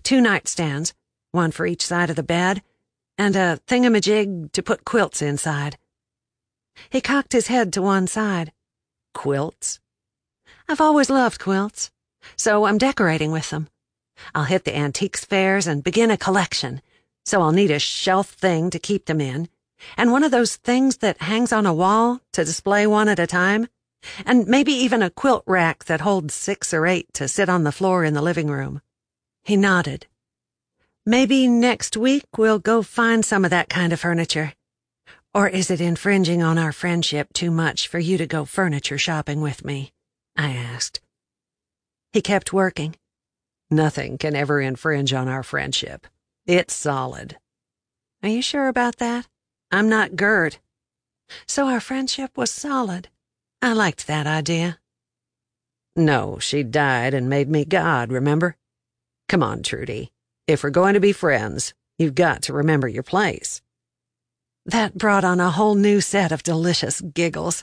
2 nightstands, one for each side of the bed, and a thingamajig to put quilts inside. He cocked his head to one side. Quilts? I've always loved quilts, so I'm decorating with them. I'll hit the antiques fairs and begin a collection, so I'll need a shelf thing to keep them in, and one of those things that hangs on a wall to display one at a time, and maybe even a quilt rack that holds 6 or 8 to sit on the floor in the living room. He nodded. Maybe next week we'll go find some of that kind of furniture. Or is it infringing on our friendship too much for you to go furniture shopping with me? I asked. He kept working. Nothing can ever infringe on our friendship. It's solid. Are you sure about that? I'm not Gert. So our friendship was solid. I liked that idea. No, she died and made me God, remember? Come on, Trudy. If we're going to be friends, you've got to remember your place. That brought on a whole new set of delicious giggles.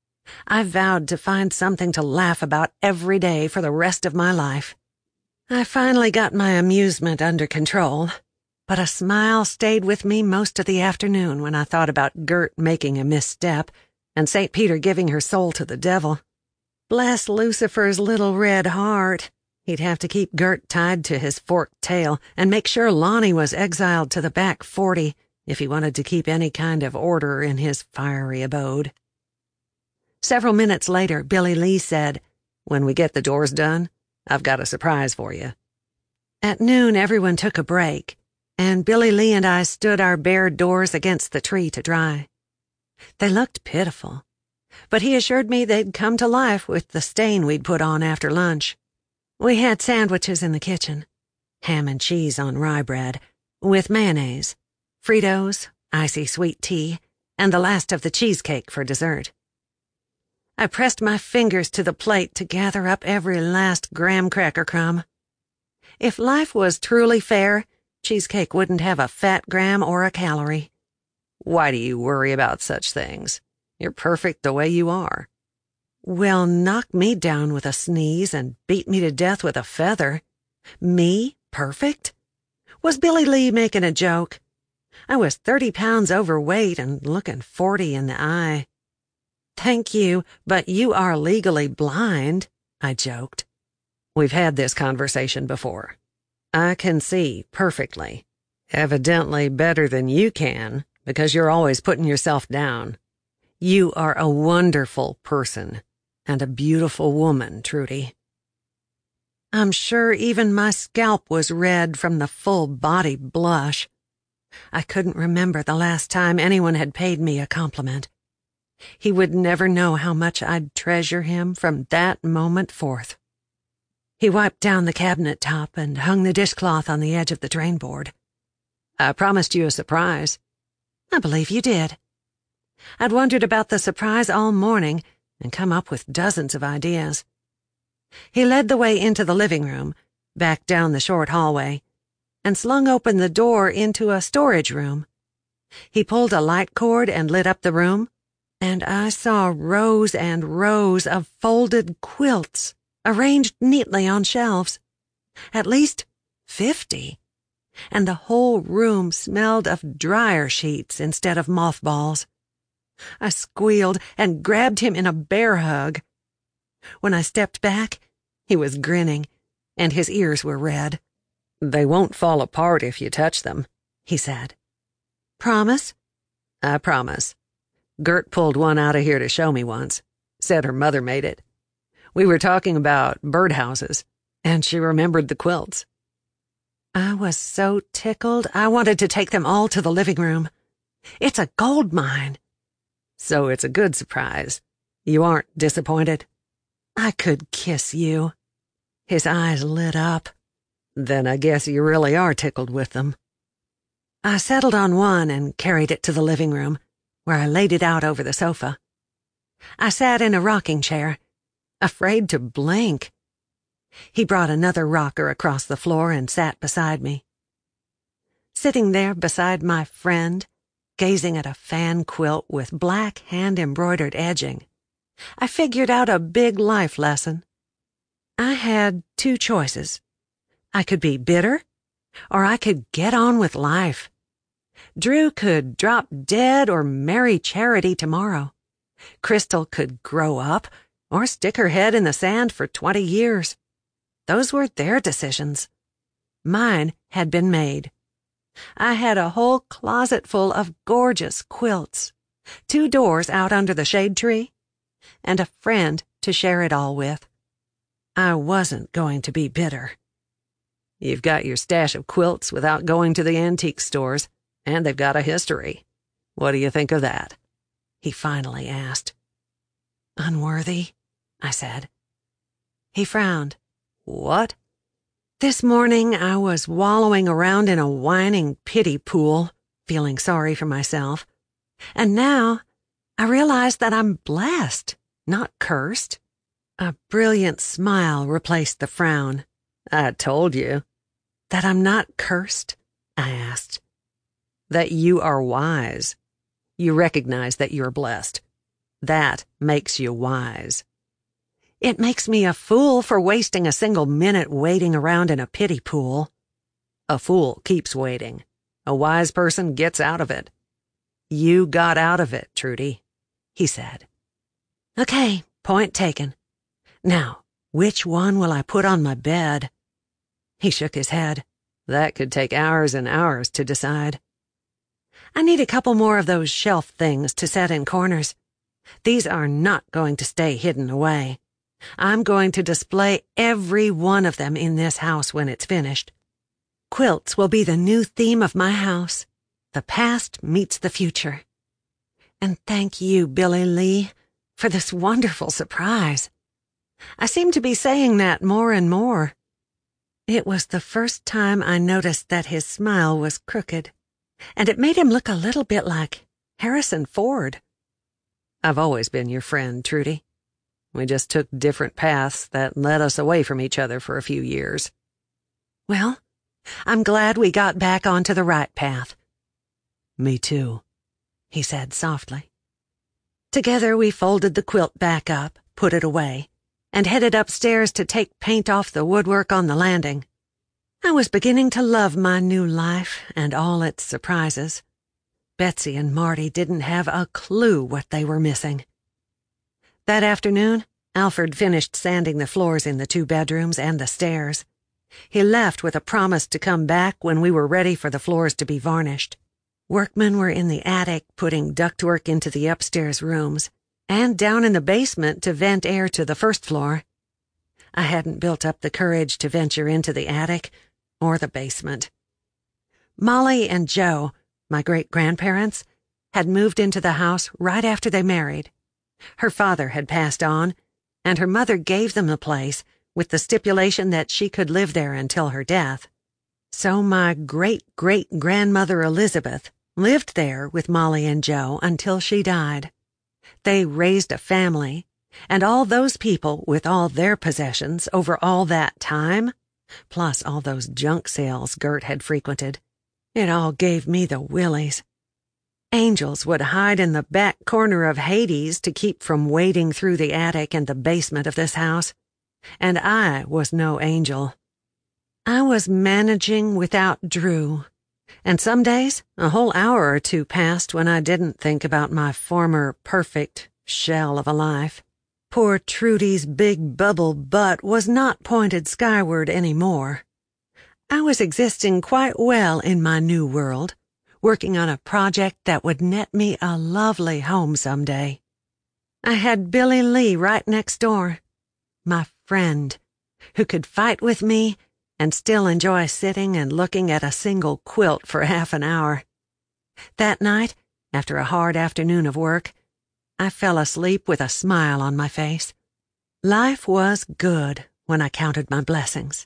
I vowed to find something to laugh about every day for the rest of my life. I finally got my amusement under control, but a smile stayed with me most of the afternoon when I thought about Gert making a misstep and St. Peter giving her soul to the devil. Bless Lucifer's little red heart. He'd have to keep Gert tied to his forked tail and make sure Lonnie was exiled to the back 40 if he wanted to keep any kind of order in his fiery abode. Several minutes later, Billy Lee said, "When we get the doors done, I've got a surprise for you." At noon, everyone took a break, and Billy Lee and I stood our bare doors against the tree to dry. They looked pitiful, but he assured me they'd come to life with the stain we'd put on after lunch. We had sandwiches in the kitchen, ham and cheese on rye bread, with mayonnaise, Fritos, icy sweet tea, and the last of the cheesecake for dessert. I pressed my fingers to the plate to gather up every last graham cracker crumb. If life was truly fair, cheesecake wouldn't have a fat gram or a calorie. Why do you worry about such things? You're perfect the way you are. Well, knock me down with a sneeze and beat me to death with a feather. Me? Perfect? Was Billy Lee making a joke? I was 30 pounds overweight and looking 40 in the eye. Thank you, but you are legally blind, I joked. We've had this conversation before. I can see perfectly. Evidently better than you can, because you're always putting yourself down. You are a wonderful person, and a beautiful woman, Trudy. I'm sure even my scalp was red from the full-body blush. I couldn't remember the last time anyone had paid me a compliment. He would never know how much I'd treasure him from that moment forth. He wiped down the cabinet top and hung the dishcloth on the edge of the drain board. I promised you a surprise. I believe you did. I'd wondered about the surprise all morning and come up with dozens of ideas. He led the way into the living room, back down the short hallway, and slung open the door into a storage room. He pulled a light cord and lit up the room, and I saw rows and rows of folded quilts arranged neatly on shelves. At least 50. And the whole room smelled of dryer sheets instead of mothballs. I squealed and grabbed him in a bear hug. When I stepped back, he was grinning, and his ears were red. They won't fall apart if you touch them, he said. Promise? I promise. Gert pulled one out of here to show me once. Said her mother made it. We were talking about birdhouses, and she remembered the quilts. I was so tickled I wanted to take them all to the living room. It's a gold mine. So it's a good surprise. You aren't disappointed? I could kiss you. His eyes lit up. Then I guess you really are tickled with them. I settled on one and carried it to the living room, where I laid it out over the sofa. I sat in a rocking chair, afraid to blink. He brought another rocker across the floor and sat beside me. Sitting there beside my friend, gazing at a fan quilt with black hand-embroidered edging, I figured out a big life lesson. I had 2 choices. I could be bitter or I could get on with life. Drew could drop dead or marry Charity tomorrow. Crystal could grow up or stick her head in the sand for 20 years. Those were their decisions. Mine had been made. I had a whole closet full of gorgeous quilts, 2 doors out under the shade tree, and a friend to share it all with. I wasn't going to be bitter. You've got your stash of quilts without going to the antique stores, and they've got a history. What do you think of that? He finally asked. Unworthy, I said. He frowned. What? This morning I was wallowing around in a whining pity pool, feeling sorry for myself. And now I realize that I'm blessed, not cursed. A brilliant smile replaced the frown. I told you. That I'm not cursed? I asked. That you are wise. You recognize that you're blessed. That makes you wise. It makes me a fool for wasting a single minute waiting around in a pity pool. A fool keeps waiting. A wise person gets out of it. You got out of it, Trudy, he said. Okay, point taken. Now, which one will I put on my bed? He shook his head. That could take hours and hours to decide. I need a couple more of those shelf things to set in corners. These are not going to stay hidden away. I'm going to display every one of them in this house when it's finished. Quilts will be the new theme of my house. The past meets the future. And thank you, Billy Lee, for this wonderful surprise. I seem to be saying that more and more. It was the first time I noticed that his smile was crooked, and it made him look a little bit like Harrison Ford. I've always been your friend, Trudy. We just took different paths that led us away from each other for a few years. Well, I'm glad we got back onto the right path. Me too, he said softly. Together we folded the quilt back up, put it away, and headed upstairs to take paint off the woodwork on the landing. I was beginning to love my new life and all its surprises. Betsy and Marty didn't have a clue what they were missing. That afternoon, Alfred finished sanding the floors in the 2 bedrooms and the stairs. He left with a promise to come back when we were ready for the floors to be varnished. Workmen were in the attic putting ductwork into the upstairs rooms, and down in the basement to vent air to the first floor. I hadn't built up the courage to venture into the attic or the basement. Molly and Joe, my great-grandparents, had moved into the house right after they married. Her father had passed on, and her mother gave them the place with the stipulation that she could live there until her death. So my great-great-grandmother Elizabeth lived there with Molly and Joe until she died. They raised a family, and all those people with all their possessions over all that time, plus all those junk sales Gert had frequented, it all gave me the willies. Angels would hide in the back corner of Hades to keep from wading through the attic and the basement of this house, and I was no angel. I was managing without Drew, and some days a whole hour or 2 passed when I didn't think about my former perfect shell of a life. Poor Trudy's big bubble butt was not pointed skyward any more. I was existing quite well in my new world, working on a project that would net me a lovely home someday. I had Billy Lee right next door, my friend, who could fight with me and still enjoy sitting and looking at a single quilt for half an hour. That night, after a hard afternoon of work, I fell asleep with a smile on my face. Life was good when I counted my blessings.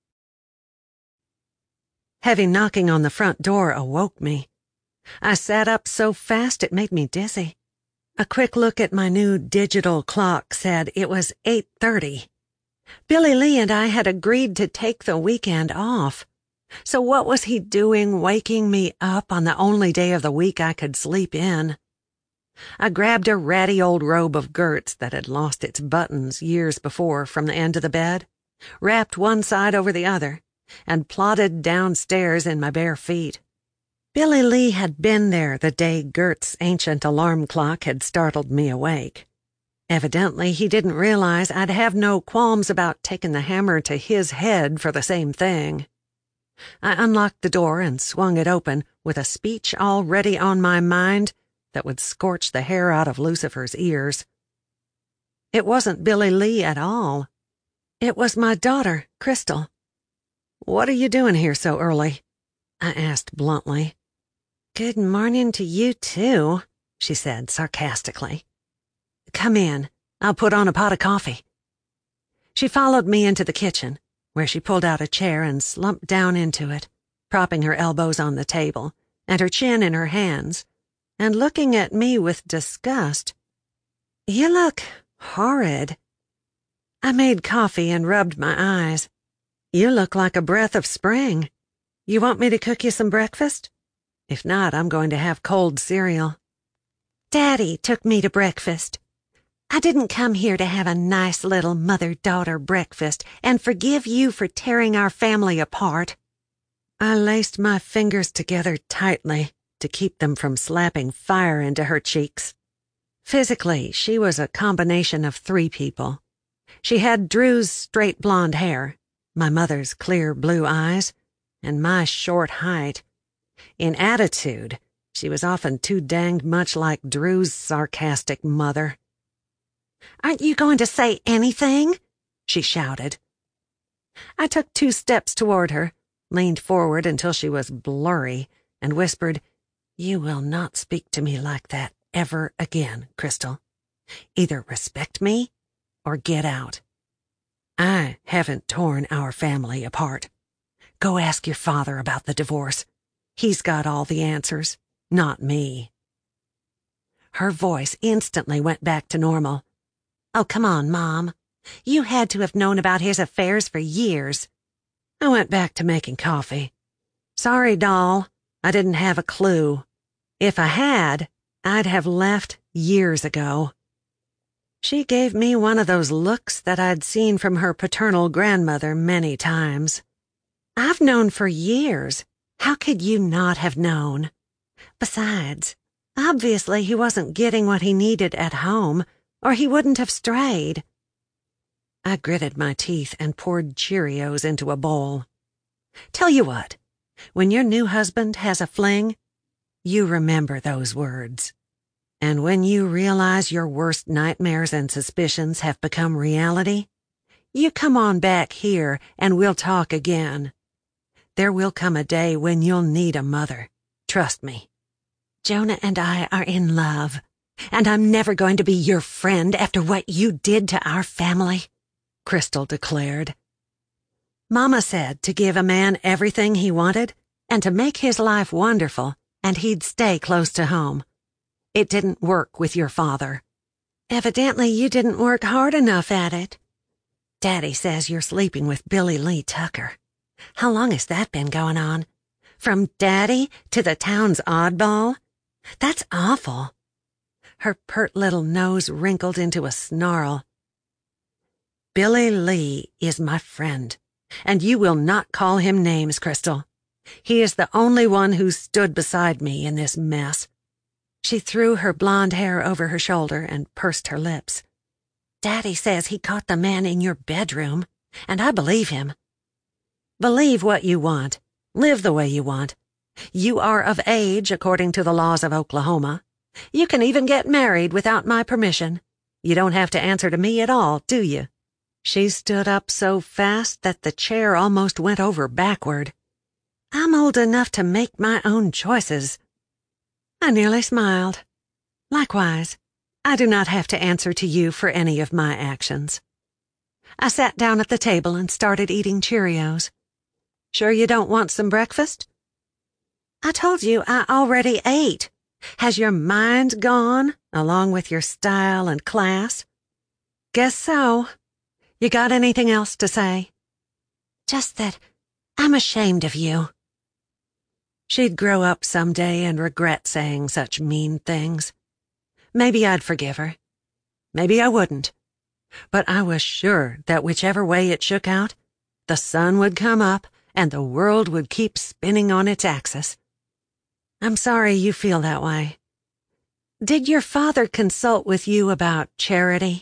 Heavy knocking on the front door awoke me. I sat up so fast it made me dizzy. A quick look at my new digital clock said it was 8:30. Billy Lee and I had agreed to take the weekend off. So what was he doing waking me up on the only day of the week I could sleep in? I grabbed a ratty old robe of Gert's that had lost its buttons years before from the end of the bed, wrapped one side over the other, and plodded downstairs in my bare feet. Billy Lee had been there the day Gert's ancient alarm clock had startled me awake. Evidently, he didn't realize I'd have no qualms about taking the hammer to his head for the same thing. I unlocked the door and swung it open with a speech already on my mind that would scorch the hair out of Lucifer's ears. It wasn't Billy Lee at all. It was my daughter, Crystal. "What are you doing here so early?" I asked bluntly. "Good morning to you, too," she said sarcastically. "Come in. I'll put on a pot of coffee." She followed me into the kitchen, where she pulled out a chair and slumped down into it, propping her elbows on the table and her chin in her hands, and looking at me with disgust. "You look horrid." I made coffee and rubbed my eyes. "You look like a breath of spring. You want me to cook you some breakfast? If not, I'm going to have cold cereal." "Daddy took me to breakfast. I didn't come here to have a nice little mother-daughter breakfast and forgive you for tearing our family apart." I laced my fingers together tightly to keep them from slapping fire into her cheeks. Physically, she was a combination of three people. She had Drew's straight blonde hair, my mother's clear blue eyes, and my short height. In attitude, she was often too danged much like Drew's sarcastic mother. "Aren't you going to say anything?" she shouted. I took 2 steps toward her, leaned forward until she was blurry, and whispered, "You will not speak to me like that ever again, Crystal. Either respect me or get out. I haven't torn our family apart. Go ask your father about the divorce. He's got all the answers, not me." Her voice instantly went back to normal. "Oh, come on, Mom. You had to have known about his affairs for years." I went back to making coffee. "Sorry, doll. I didn't have a clue. If I had, I'd have left years ago." She gave me one of those looks that I'd seen from her paternal grandmother many times. "I've known for years. How could you not have known? Besides, obviously he wasn't getting what he needed at home, or he wouldn't have strayed." I gritted my teeth and poured Cheerios into a bowl. "Tell you what, when your new husband has a fling, you remember those words. And when you realize your worst nightmares and suspicions have become reality, you come on back here and we'll talk again. There will come a day when you'll need a mother. Trust me. Jonah and I are in love, and I'm never going to be your friend after what you did to our family," Crystal declared. "Mama said to give a man everything he wanted and to make his life wonderful, and he'd stay close to home. It didn't work with your father. Evidently you didn't work hard enough at it. Daddy says you're sleeping with Billy Lee Tucker. How long has that been going on? From Daddy to the town's oddball? That's awful." Her pert little nose wrinkled into a snarl. "Billy Lee is my friend, and you will not call him names, Crystal. He is the only one who stood beside me in this mess." She threw her blonde hair over her shoulder and pursed her lips. "Daddy says he caught the man in your bedroom, and I believe him. Believe what you want. Live the way you want. You are of age according to the laws of Oklahoma. You can even get married without my permission. You don't have to answer to me at all, do you?" She stood up so fast that the chair almost went over backward. "I'm old enough to make my own choices." I nearly smiled. "Likewise, I do not have to answer to you for any of my actions." I sat down at the table and started eating Cheerios. "Sure you don't want some breakfast?" "I told you I already ate. Has your mind gone, along with your style and class?" "Guess so. You got anything else to say?" "Just that I'm ashamed of you." She'd grow up someday and regret saying such mean things. Maybe I'd forgive her. Maybe I wouldn't. But I was sure that whichever way it shook out, the sun would come up and the world would keep spinning on its axis. I'm sorry you feel that way. Did your father consult with you about charity?"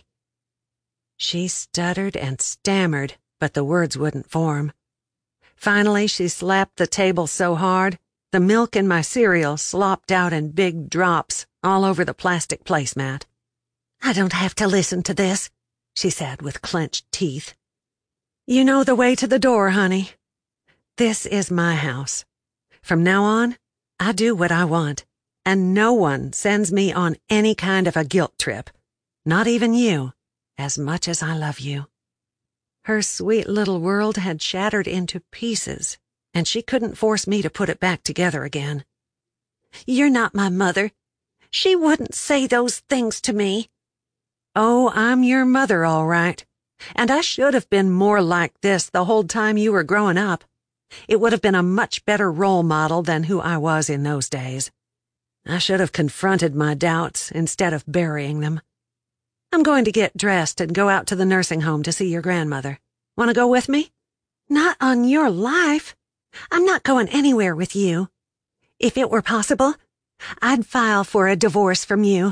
She stuttered and stammered, but the words wouldn't form. Finally, she slapped the table so hard, the milk in my cereal slopped out in big drops all over the plastic placemat. "I don't have to listen to this," she said with clenched teeth. "You know the way to the door, honey. This is my house. From now on, I do what I want, and no one sends me on any kind of a guilt trip. Not even you, as much as I love you." Her sweet little world had shattered into pieces, and she couldn't force me to put it back together again. "You're not my mother. She wouldn't say those things to me." "Oh, I'm your mother, all right. And I should have been more like this the whole time you were growing up. It would have been a much better role model than who I was in those days. I should have confronted my doubts instead of burying them. I'm going to get dressed and go out to the nursing home to see your grandmother. Want to go with me?" "Not on your life. I'm not going anywhere with you. If it were possible, I'd file for a divorce from you."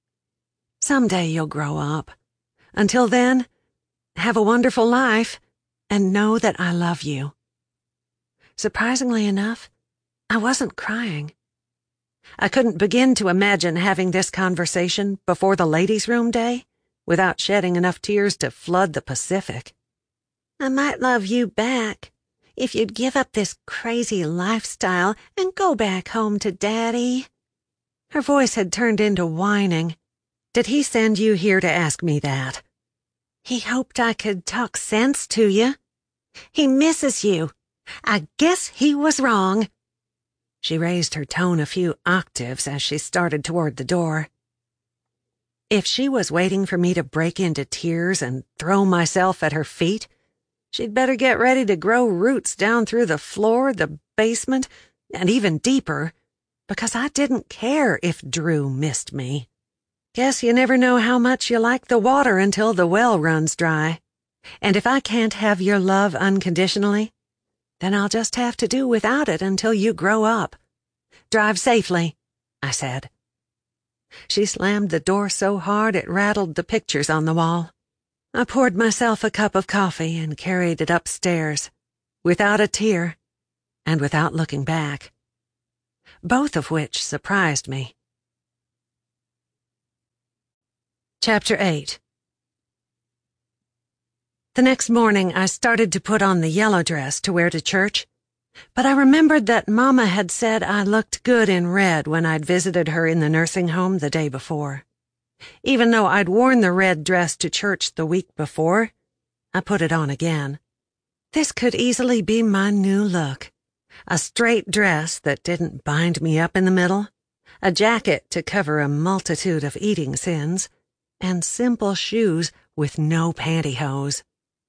"Someday you'll grow up. Until then, have a wonderful life, and know that I love you." Surprisingly enough, I wasn't crying. I couldn't begin to imagine having this conversation before the ladies' room day without shedding enough tears to flood the Pacific. "I might love you back if you'd give up this crazy lifestyle and go back home to Daddy." Her voice had turned into whining. "Did he send you here to ask me that?" "He hoped I could talk sense to you. He misses you. I guess he was wrong." She raised her tone a few octaves as she started toward the door. If she was waiting for me to break into tears and throw myself at her feet, she'd better get ready to grow roots down through the floor, the basement, and even deeper, because I didn't care if Drew missed me. Guess you never know how much you like the water until the well runs dry. And if I can't have your love unconditionally, then I'll just have to do without it until you grow up. Drive safely," I said. She slammed the door so hard it rattled the pictures on the wall. I poured myself a cup of coffee and carried it upstairs, without a tear, and without looking back. Both of which surprised me. Chapter 8. The next morning I started to put on the yellow dress to wear to church, but I remembered that Mama had said I looked good in red when I'd visited her in the nursing home the day before. Even though I'd worn the red dress to church the week before, I put it on again. This could easily be my new look. A straight dress that didn't bind me up in the middle, a jacket to cover a multitude of eating sins, and simple shoes with no pantyhose.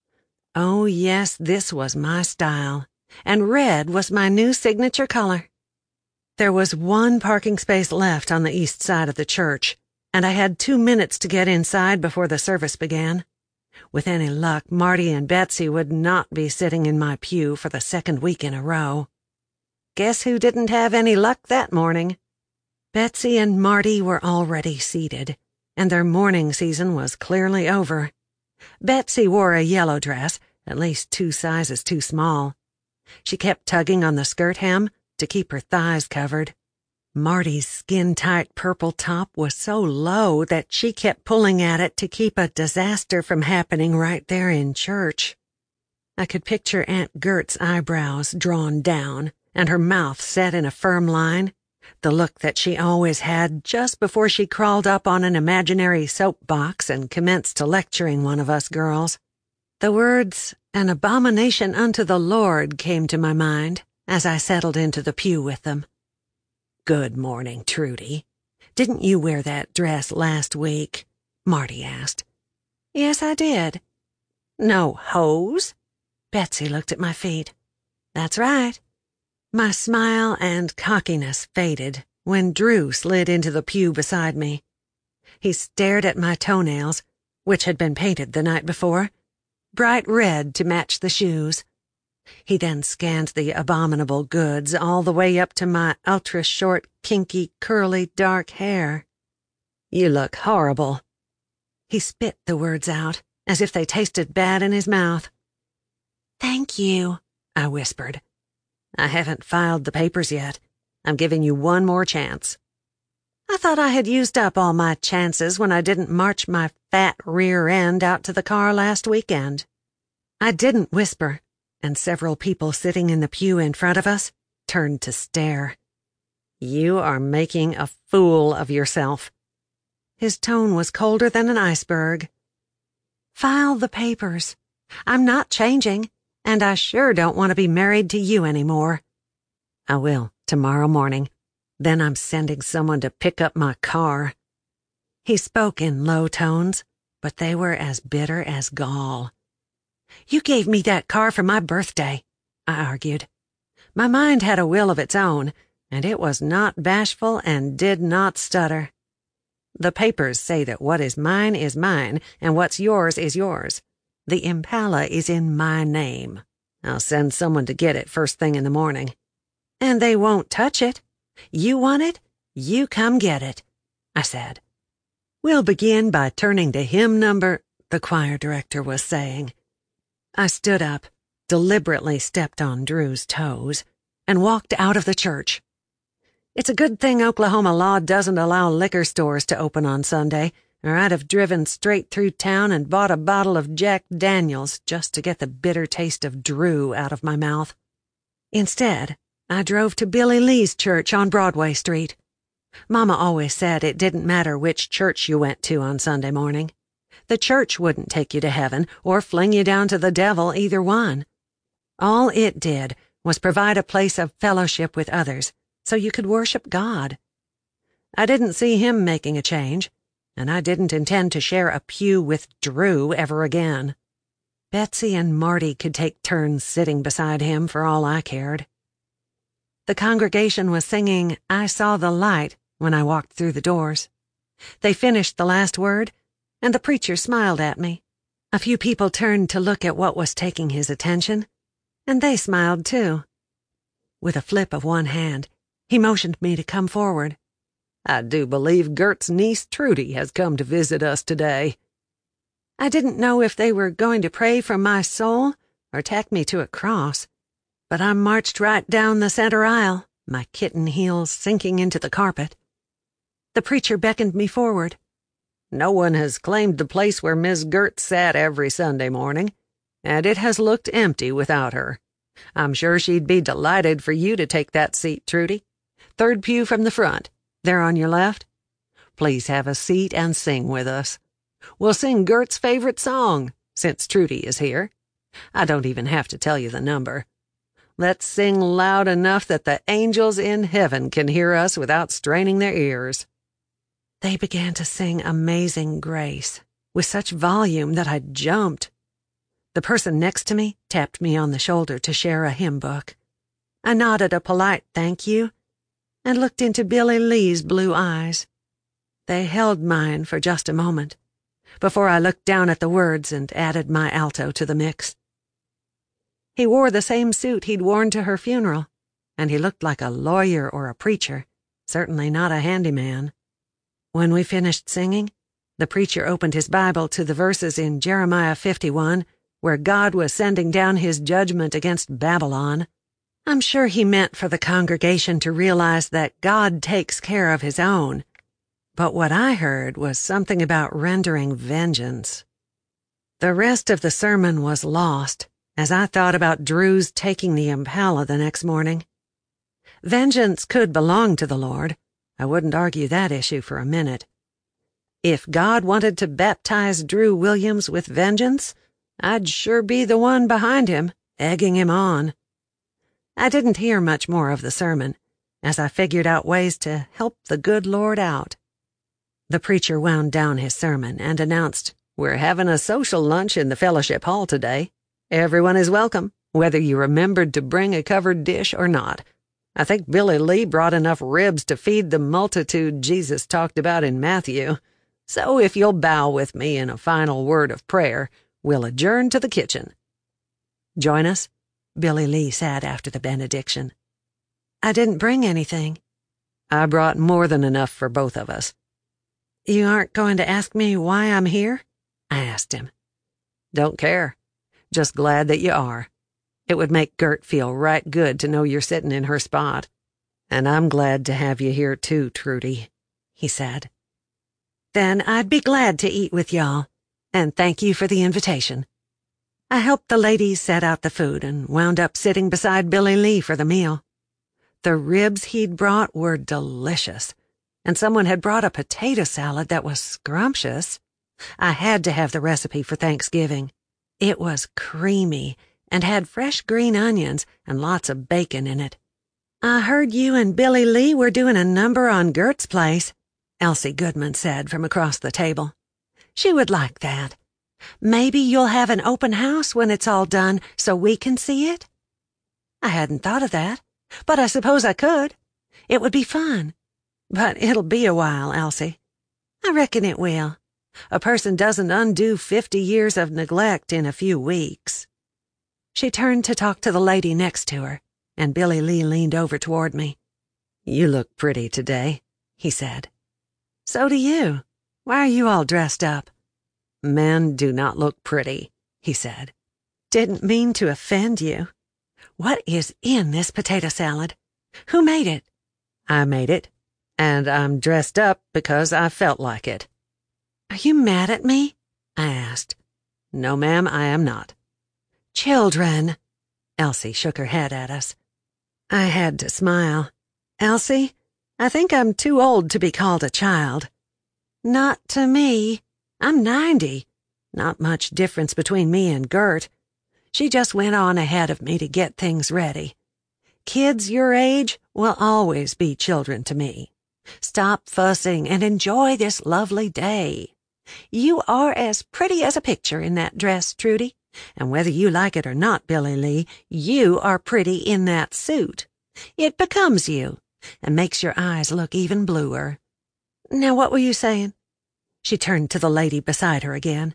Oh yes, this was my style, and red was my new signature color. There was one parking space left on the east side of the church, and I had 2 minutes to get inside before the service began. With any luck, Marty and Betsy would not be sitting in my pew for the second week in a row. Guess who didn't have any luck that morning? Betsy and Marty were already seated, and their mourning season was clearly over. Betsy wore a yellow dress, at least 2 sizes too small. She kept tugging on the skirt hem to keep her thighs covered. Marty's skin-tight purple top was so low that she kept pulling at it to keep a disaster from happening right there in church. I could picture Aunt Gert's eyebrows drawn down and her mouth set in a firm line, the look that she always had just before she crawled up on an imaginary soapbox and commenced to lecturing one of us girls. The words, "an abomination unto the Lord," came to my mind as I settled into the pew with them. "Good morning, Trudy. Didn't you wear that dress last week?" Marty asked. "Yes, I did." "No hose?" Betsy looked at my feet. "That's right." My smile and cockiness faded when Drew slid into the pew beside me. He stared at my toenails, which had been painted the night before, bright red to match the shoes. He then scanned the abominable goods all the way up to my ultra-short, kinky, curly, dark hair. "You look horrible." He spit the words out, as if they tasted bad in his mouth. "Thank you," I whispered. "I haven't filed the papers yet. I'm giving you one more chance." I thought I had used up all my chances when I didn't march my fat rear end out to the car last weekend. I didn't whisper, and several people sitting in the pew in front of us turned to stare. "You are making a fool of yourself." His tone was colder than an iceberg. "File the papers. I'm not changing, and I sure don't want to be married to you anymore." "I will, tomorrow morning. Then I'm sending someone to pick up my car." He spoke in low tones, but they were as bitter as gall. "You gave me that car for my birthday," I argued. My mind had a will of its own, and it was not bashful and did not stutter. "The papers say that what is mine, and what's yours is yours. The Impala is in my name. I'll send someone to get it first thing in the morning." "And they won't touch it. You want it? You come get it," I said. "We'll begin by turning to hymn number," the choir director was saying. I stood up, deliberately stepped on Drew's toes, and walked out of the church. It's a good thing Oklahoma law doesn't allow liquor stores to open on Sunday, or I'd have driven straight through town and bought a bottle of Jack Daniels just to get the bitter taste of Drew out of my mouth. Instead, I drove to Billy Lee's church on Broadway Street. Mama always said it didn't matter which church you went to on Sunday morning. The church wouldn't take you to heaven or fling you down to the devil, either one. All it did was provide a place of fellowship with others so you could worship God. I didn't see him making a change, and I didn't intend to share a pew with Drew ever again. Betsy and Marty could take turns sitting beside him for all I cared. The congregation was singing "I Saw the Light" when I walked through the doors. They finished the last word, and the preacher smiled at me. A few people turned to look at what was taking his attention, and they smiled too. With a flip of one hand, he motioned me to come forward. "I do believe Gert's niece Trudy has come to visit us today." I didn't know if they were going to pray for my soul or tack me to a cross, but I marched right down the center aisle, my kitten heels sinking into the carpet. The preacher beckoned me forward. "No one has claimed the place where Miss Gert sat every Sunday morning, and it has looked empty without her. I'm sure she'd be delighted for you to take that seat, Trudy. Third pew from the front, there on your left. Please have a seat and sing with us. We'll sing Gert's favorite song, since Trudy is here. I don't even have to tell you the number. Let's sing loud enough that the angels in heaven can hear us without straining their ears." They began to sing Amazing Grace with such volume that I jumped. The person next to me tapped me on the shoulder to share a hymn book. I nodded a polite thank you and looked into Billy Lee's blue eyes. They held mine for just a moment before I looked down at the words and added my alto to the mix. He wore the same suit he'd worn to her funeral, and he looked like a lawyer or a preacher, certainly not a handyman. When we finished singing, the preacher opened his Bible to the verses in Jeremiah 51, where God was sending down his judgment against Babylon. I'm sure he meant for the congregation to realize that God takes care of his own, but what I heard was something about rendering vengeance. The rest of the sermon was lost as I thought about Drew's taking the Impala the next morning. Vengeance could belong to the Lord. I wouldn't argue that issue for a minute. If God wanted to baptize Drew Williams with vengeance, I'd sure be the one behind him, egging him on. I didn't hear much more of the sermon, as I figured out ways to help the good Lord out. The preacher wound down his sermon and announced, "We're having a social lunch in the fellowship hall today. Everyone is welcome, whether you remembered to bring a covered dish or not. I think Billy Lee brought enough ribs to feed the multitude Jesus talked about in Matthew. So if you'll bow with me in a final word of prayer, we'll adjourn to the kitchen." Join us? Billy Lee said after the benediction. I didn't bring anything. I brought more than enough for both of us. You aren't going to ask me why I'm here? I asked him. Don't care. Just glad that you are. It would make Gert feel right good to know you're sitting in her spot. And I'm glad to have you here too, Trudy, he said. Then I'd be glad to eat with y'all, and thank you for the invitation. I helped the ladies set out the food and wound up sitting beside Billy Lee for the meal. The ribs he'd brought were delicious, and someone had brought a potato salad that was scrumptious. I had to have the recipe for Thanksgiving. It was creamy and had fresh green onions and lots of bacon in it. I heard you and Billy Lee were doing a number on Gert's place, Elsie Goodman said from across the table. She would like that. Maybe you'll have an open house when it's all done so we can see it? I hadn't thought of that, but I suppose I could. It would be fun. But it'll be a while, Elsie. I reckon it will. A person doesn't undo 50 years of neglect in a few weeks. She turned to talk to the lady next to her, and Billy Lee leaned over toward me. You look pretty today, he said. So do you. Why are you all dressed up? Men do not look pretty, he said. Didn't mean to offend you. What is in this potato salad? Who made it? I made it, and I'm dressed up because I felt like it. Are you mad at me? I asked. No, ma'am, I am not. Children. Elsie shook her head at us. I had to smile. Elsie, I think I'm too old to be called a child. Not to me. I'm 90. Not much difference between me and Gert. She just went on ahead of me to get things ready. Kids your age will always be children to me. Stop fussing and enjoy this lovely day. You are as pretty as a picture in that dress, Trudy, and whether you like it or not, Billy Lee, you are pretty in that suit. It becomes you, and makes your eyes look even bluer. Now what were you saying? She turned to the lady beside her again.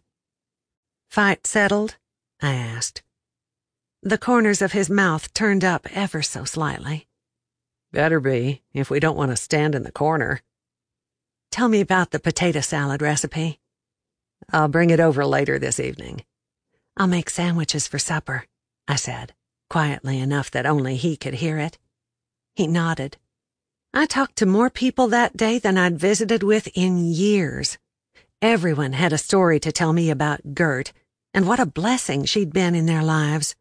Fight settled? I asked. The corners of his mouth turned up ever so slightly. Better be, if we don't want to stand in the corner. Tell me about the potato salad recipe. I'll bring it over later this evening. I'll make sandwiches for supper, I said, quietly enough that only he could hear it. He nodded. I talked to more people that day than I'd visited with in years. Everyone had a story to tell me about Gert, and what a blessing she'd been in their lives.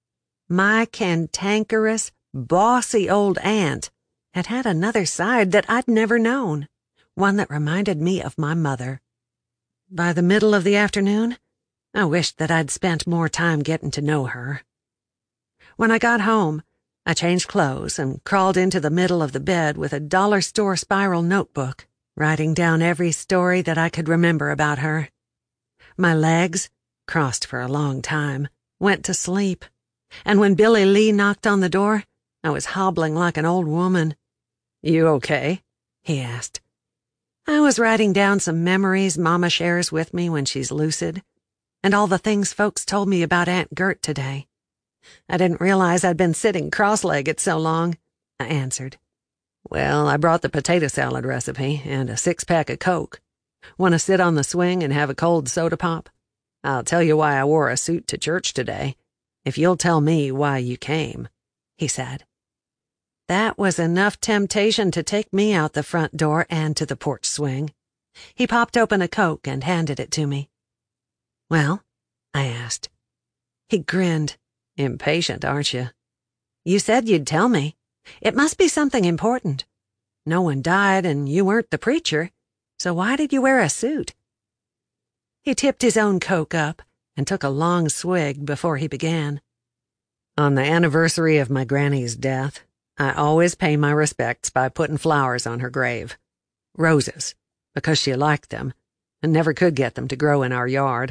My cantankerous, bossy old aunt had had another side that I'd never known, one that reminded me of my mother. By the middle of the afternoon, I wished that I'd spent more time getting to know her. When I got home, I changed clothes and crawled into the middle of the bed with a dollar store spiral notebook, writing down every story that I could remember about her. My legs, crossed for a long time, went to sleep, and when Billy Lee knocked on the door, I was hobbling like an old woman. You okay? He asked. I was writing down some memories Mama shares with me when she's lucid, and all the things folks told me about Aunt Gert today. I didn't realize I'd been sitting cross-legged so long, I answered. Well, I brought the potato salad recipe and a 6-pack of Coke. Want to sit on the swing and have a cold soda pop? I'll tell you why I wore a suit to church today, if you'll tell me why you came, he said. That was enough temptation to take me out the front door and to the porch swing. He popped open a Coke and handed it to me. Well, I asked. He grinned. Impatient, aren't you? You said you'd tell me. It must be something important. No one died and you weren't the preacher, so why did you wear a suit? He tipped his own Coke up and took a long swig before he began. On the anniversary of my granny's death, I always pay my respects by putting flowers on her grave. Roses, because she liked them and never could get them to grow in our yard.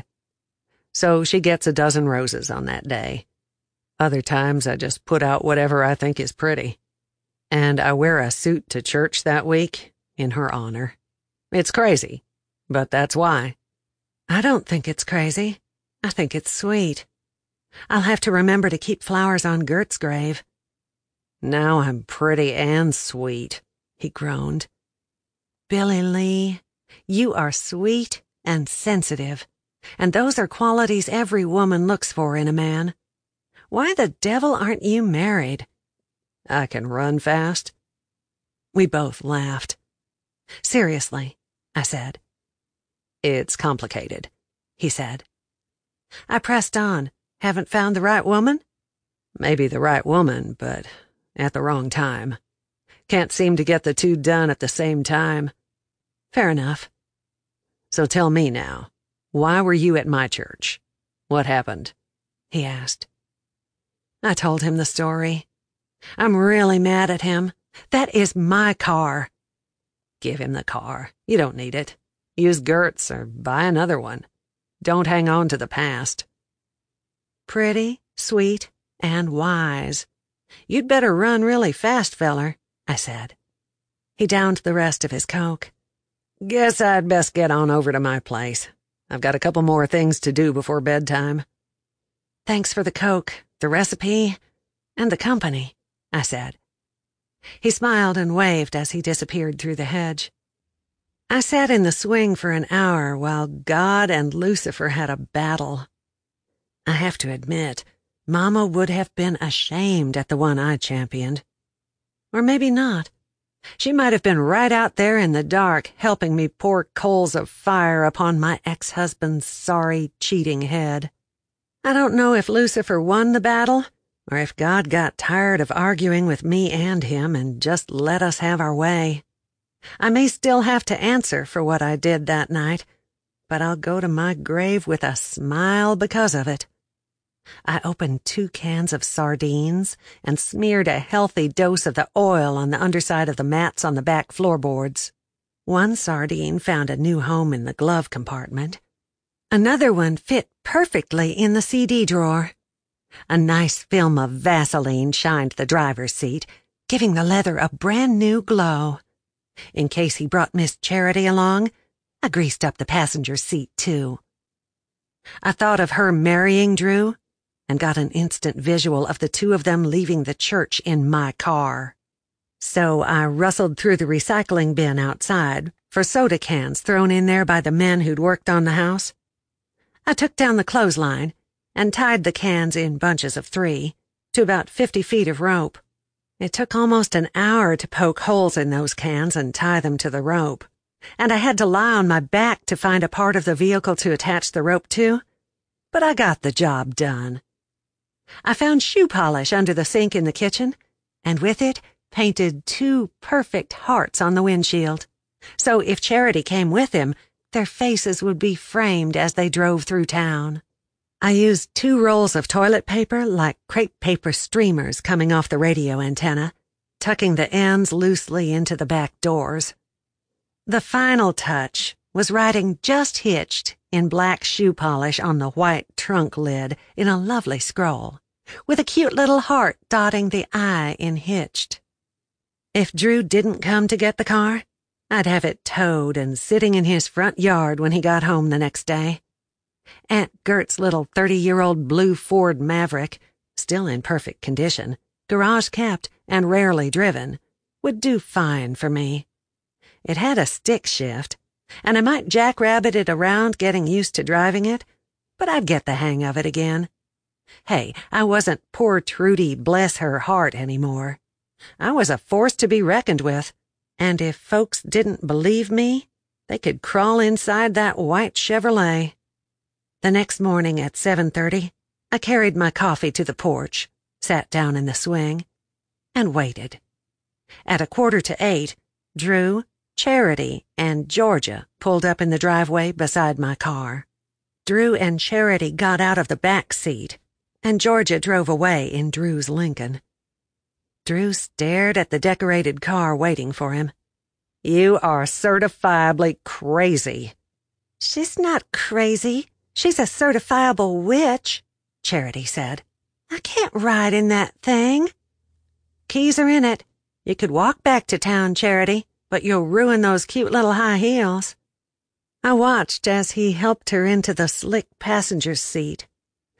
So she gets a dozen roses on that day. Other times I just put out whatever I think is pretty. And I wear a suit to church that week in her honor. It's crazy, but that's why. I don't think it's crazy. I think it's sweet. I'll have to remember to keep flowers on Gert's grave. Now I'm pretty and sweet, he groaned. Billy Lee, you are sweet and sensitive, and those are qualities every woman looks for in a man. Why the devil aren't you married? I can run fast. We both laughed. Seriously, I said. It's complicated, he said. I pressed on. Haven't found the right woman? Maybe the right woman, but at the wrong time. Can't seem to get the two done at the same time. Fair enough. So tell me now, why were you at my church? What happened? He asked. I told him the story. I'm really mad at him. That is my car. Give him the car. You don't need it. Use Gert's or buy another one. Don't hang on to the past. Pretty, sweet, and wise. You'd better run really fast, feller, I said. He downed the rest of his Coke. Guess I'd best get on over to my place. I've got a couple more things to do before bedtime. Thanks for the Coke, the recipe, and the company, I said. He smiled and waved as he disappeared through the hedge. I sat in the swing for an hour while God and Lucifer had a battle. I have to admit, Mama would have been ashamed at the one I championed. Or maybe not. She might have been right out there in the dark, helping me pour coals of fire upon my ex-husband's sorry, cheating head. I don't know if Lucifer won the battle, or if God got tired of arguing with me and him and just let us have our way. I may still have to answer for what I did that night, but I'll go to my grave with a smile because of it. I opened 2 cans of sardines and smeared a healthy dose of the oil on the underside of the mats on the back floorboards. One sardine found a new home in the glove compartment. Another one fit perfectly in the CD drawer. A nice film of Vaseline shined the driver's seat, giving the leather a brand new glow. In case he brought Miss Charity along, I greased up the passenger seat, too. I thought of her marrying Drew and got an instant visual of the two of them leaving the church in my car. So I rustled through the recycling bin outside for soda cans thrown in there by the men who'd worked on the house. I took down the clothesline and tied the cans in bunches of 3 to about 50 feet of rope. It took almost an hour to poke holes in those cans and tie them to the rope, and I had to lie on my back to find a part of the vehicle to attach the rope to, but I got the job done. I found shoe polish under the sink in the kitchen, and with it painted 2 perfect hearts on the windshield, so if Charity came with him, their faces would be framed as they drove through town. I used 2 rolls of toilet paper like crepe paper streamers coming off the radio antenna, tucking the ends loosely into the back doors. The final touch was writing "Just Hitched" in black shoe polish on the white trunk lid in a lovely scroll, with a cute little heart dotting the I in hitched. If Drew didn't come to get the car, I'd have it towed and sitting in his front yard when he got home the next day. Aunt Gert's little 30-year-old blue Ford Maverick, still in perfect condition, garage kept and rarely driven, would do fine for me. It had a stick shift, and I might jackrabbit it around getting used to driving it, but I'd get the hang of it again. Hey, I wasn't poor Trudy bless her heart anymore. I was a force to be reckoned with, and if folks didn't believe me, they could crawl inside that white Chevrolet. The next morning at 7:30, I carried my coffee to the porch, sat down in the swing, and waited. At 7:45, Drew, Charity, and Georgia pulled up in the driveway beside my car. Drew and Charity got out of the back seat, and Georgia drove away in Drew's Lincoln. Drew stared at the decorated car waiting for him. "You are certifiably crazy." "She's not crazy. She's a certifiable witch," Charity said. "I can't ride in that thing." "Keys are in it. You could walk back to town, Charity, but you'll ruin those cute little high heels." I watched as he helped her into the slick passenger seat.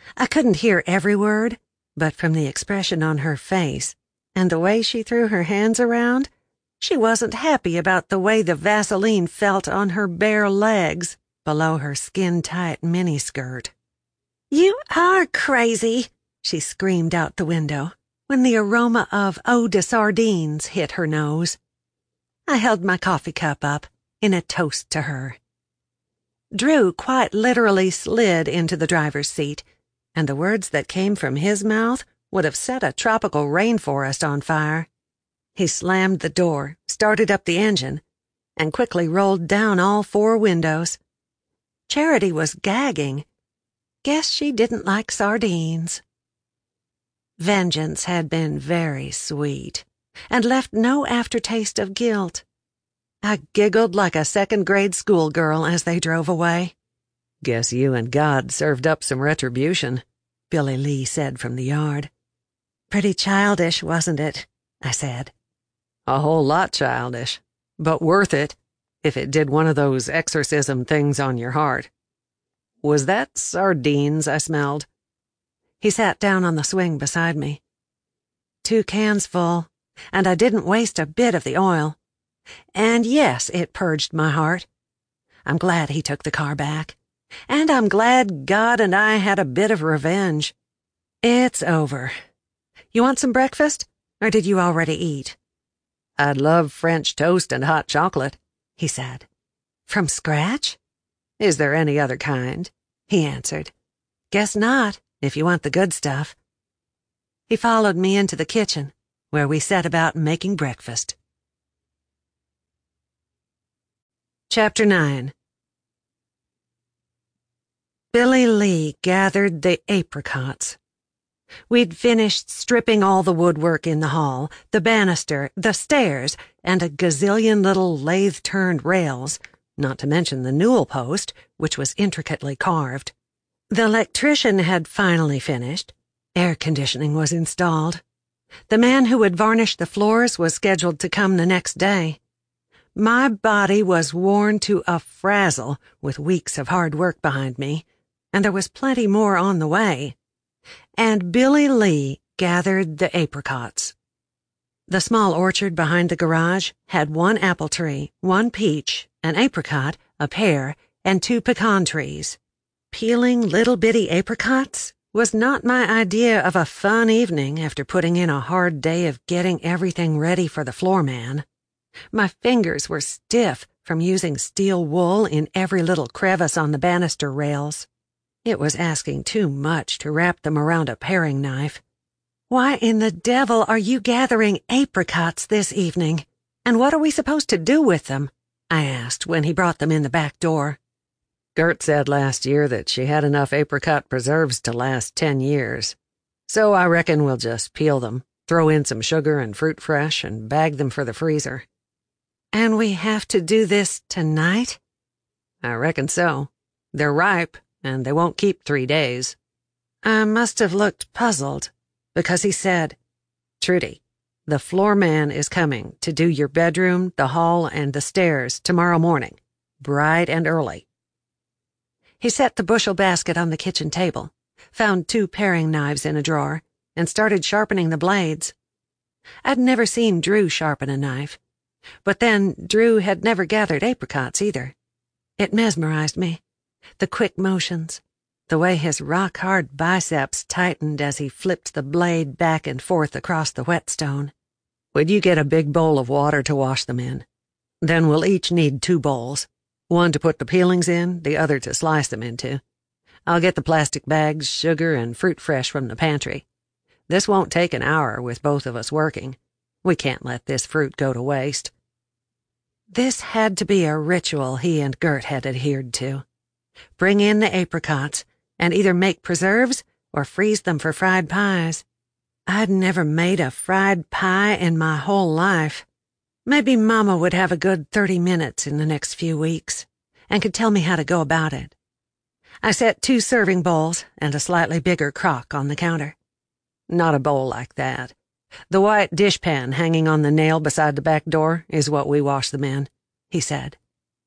I couldn't hear every word, but from the expression on her face and the way she threw her hands around, she wasn't happy about the way the Vaseline felt on her bare legs below her skin-tight miniskirt. "You are crazy," she screamed out the window when the aroma of eau de sardines hit her nose. I held my coffee cup up in a toast to her. Drew quite literally slid into the driver's seat, and the words that came from his mouth would have set a tropical rainforest on fire. He slammed the door, started up the engine, and quickly rolled down all 4 windows. Charity was gagging. Guess she didn't like sardines. Vengeance had been very sweet, and left no aftertaste of guilt. I giggled like a second-grade schoolgirl as they drove away. "Guess you and God served up some retribution," Billy Lee said from the yard. "Pretty childish, wasn't it?" I said. "A whole lot childish, but worth it, if it did one of those exorcism things on your heart. Was that sardines I smelled?" He sat down on the swing beside me. 2 cans full, and I didn't waste a bit of the oil. And yes, it purged my heart. I'm glad he took the car back, and I'm glad God and I had a bit of revenge. It's over. You want some breakfast, or did you already eat? "I'd love French toast and hot chocolate," he said. "From scratch?" "Is there any other kind?" he answered. "Guess not, if you want the good stuff." He followed me into the kitchen, where we set about making breakfast. Chapter 9. Billy Lee gathered the apricots. We'd finished stripping all the woodwork in the hall, the banister, the stairs, and a gazillion little lathe-turned rails, not to mention the newel post, which was intricately carved. The electrician had finally finished. Air conditioning was installed. The man who would varnish the floors was scheduled to come the next day. My body was worn to a frazzle with weeks of hard work behind me, and there was plenty more on the way. And Billy Lee gathered the apricots. The small orchard behind the garage had 1 apple tree, 1 peach, an apricot, a pear, and 2 pecan trees. Peeling little bitty apricots was not my idea of a fun evening after putting in a hard day of getting everything ready for the floor man. My fingers were stiff from using steel wool in every little crevice on the banister rails. It was asking too much to wrap them around a paring knife. "Why in the devil are you gathering apricots this evening? And what are we supposed to do with them?" I asked when he brought them in the back door. "Gert said last year that she had enough apricot preserves to last 10 years. So I reckon we'll just peel them, throw in some sugar and fruit fresh, and bag them for the freezer." "And we have to do this tonight?" "I reckon so. They're ripe, and they won't keep 3 days. I must have looked puzzled, because he said, "Trudy, the floor man is coming to do your bedroom, the hall, and the stairs tomorrow morning, bright and early." He set the bushel basket on the kitchen table, found 2 paring knives in a drawer, and started sharpening the blades. I'd never seen Drew sharpen a knife, but then Drew had never gathered apricots either. It mesmerized me. The quick motions, the way his rock-hard biceps tightened as he flipped the blade back and forth across the whetstone. "Would you get a big bowl of water to wash them in? Then we'll each need 2 bowls, one to put the peelings in, the other to slice them into. I'll get the plastic bags, sugar, and fruit fresh from the pantry. This won't take an hour with both of us working. We can't let this fruit go to waste." This had to be a ritual he and Gert had adhered to. Bring in the apricots, and either make preserves or freeze them for fried pies. I'd never made a fried pie in my whole life. Maybe Mama would have a good 30 minutes in the next few weeks, and could tell me how to go about it. I set 2 serving bowls and a slightly bigger crock on the counter. "Not a bowl like that. The white dishpan hanging on the nail beside the back door is what we wash them in," he said.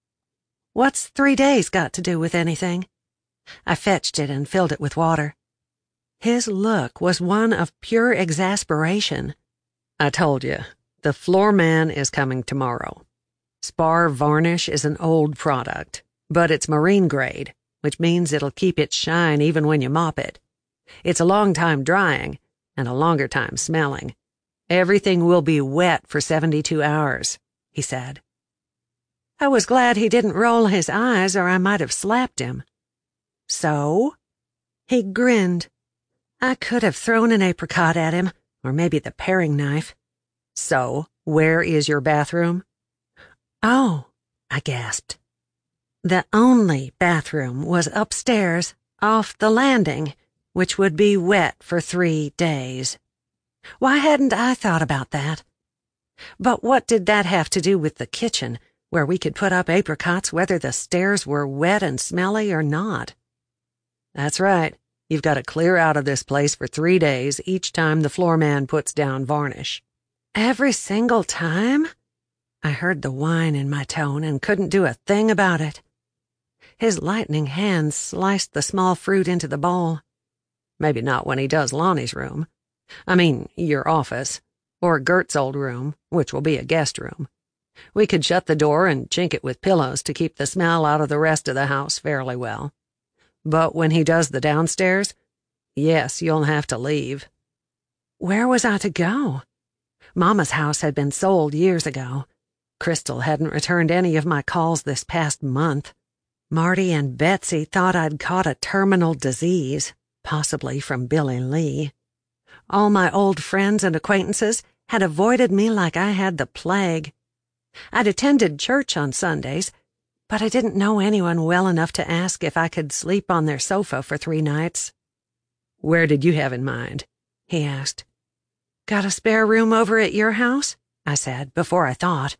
"What's 3 days got to do with anything?" I fetched it and filled it with water. His look was one of pure exasperation. "I told you, the floor man is coming tomorrow. Spar varnish is an old product, but it's marine grade, which means it'll keep its shine even when you mop it. It's a long time drying and a longer time smelling. Everything will be wet for 72 hours, he said. I was glad he didn't roll his eyes or I might have slapped him. So? He grinned. I could have thrown an apricot at him, or maybe the paring knife. So, where is your bathroom? Oh, I gasped. The only bathroom was upstairs, off the landing, which would be wet for 3 days. Why hadn't I thought about that? But what did that have to do with the kitchen, where we could put up apricots whether the stairs were wet and smelly or not? That's right. You've got to clear out of this place for 3 days each time the floor man puts down varnish. Every single time? I heard the whine in my tone and couldn't do a thing about it. His lightning hands sliced the small fruit into the bowl. Maybe not when he does Lonnie's room. I mean, your office, or Gert's old room, which will be a guest room. We could shut the door and chink it with pillows to keep the smell out of the rest of the house fairly well. But when he does the downstairs, yes, you'll have to leave. Where was I to go? Mama's house had been sold years ago. Crystal hadn't returned any of my calls this past month. Marty and Betsy thought I'd caught a terminal disease, possibly from Billy Lee. All my old friends and acquaintances had avoided me like I had the plague. I'd attended church on Sundays, but I didn't know anyone well enough to ask if I could sleep on their sofa for 3 nights. Where did you have in mind? He asked. Got a spare room over at your house? I said, before I thought.